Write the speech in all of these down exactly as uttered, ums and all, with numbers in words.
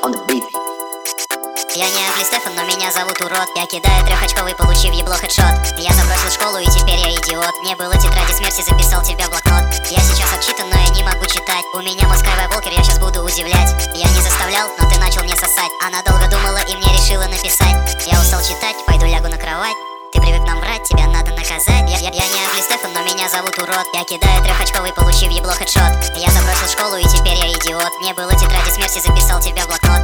Я не Агли Стефан, но меня зовут урод. Я кидаю трехочковый, получив ебло хедшот. Я забросил школу и теперь я идиот. Не было тетради смерти, записал тебя в блокнот. Я сейчас отчитан, но я не могу читать. У меня мозг Скайволкер, я сейчас буду удивлять. Я не заставлял, но ты начал мне сосать. Она долго думала и мне решила написать. Я устал читать, пойду лягу на кровать. Ты привык нам врать, тебя надо наказать. Я, я, я не Агли Стефан, но меня зовут урод. Я кидаю трехочковый, получив ебло хедшот. Я забросил школу и теперь я идиот. Не было тетради смерти, записал тебя в блокнот.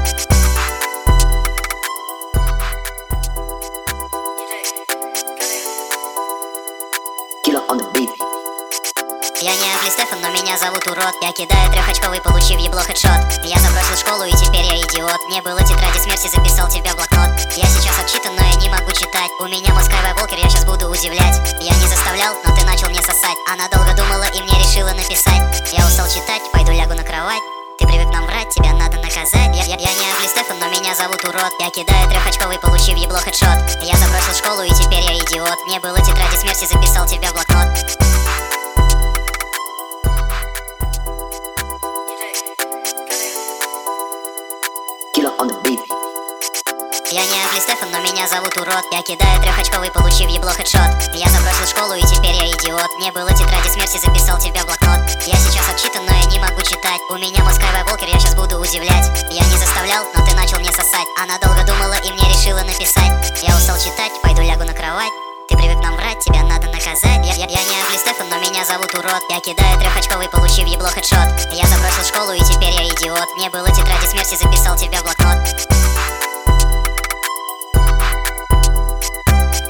Я не Агли Стефан, но меня зовут урод. Я кидаю трехочковый, получив ебло хедшот. Я забросил школу и теперь я идиот. Не было тетради смерти, записал тебя в блокнот. Я сейчас отчитан, но я не могу читать. У меня мозг Скайволкер, я сейчас буду удивлять. Я не заставлял, но ты начал мне сосать. Она долго думала и мне решила написать. Я устал читать, пойду лягу на кровать. Ты привык нам врать, тебя надо наказать. Я, я, я не Агли Стефан, но меня зовут урод. Я кидаю трехочковый, получив ебло хедшот. Я забросил школу и теперь я идиот. Не было тетради смерти, записал тебя в блокнот. Я не Агли Стефан, но меня зовут урод. Я кидаю трехочковый, получив ебло хедшот. Я забросил школу и теперь я идиот. Не было тетради смерти, записал тебя в блокнот. Я сейчас отчитан, но я не могу читать. У меня мозг Скайволкер, я сейчас буду удивлять. Я не заставлял, но ты начал мне сосать. Она долго думала и мне решила написать. Я устал читать, пойду лягу на кровать. Ты привык нам врать, тебя надо наказать. Я, я, я не Агли Стефан, но меня зовут урод. Я кидаю трехочковый, получив ебло хедшот. Я забросил школу и теперь я идиот. Не было тетради смерти, записал тебя в блокнот.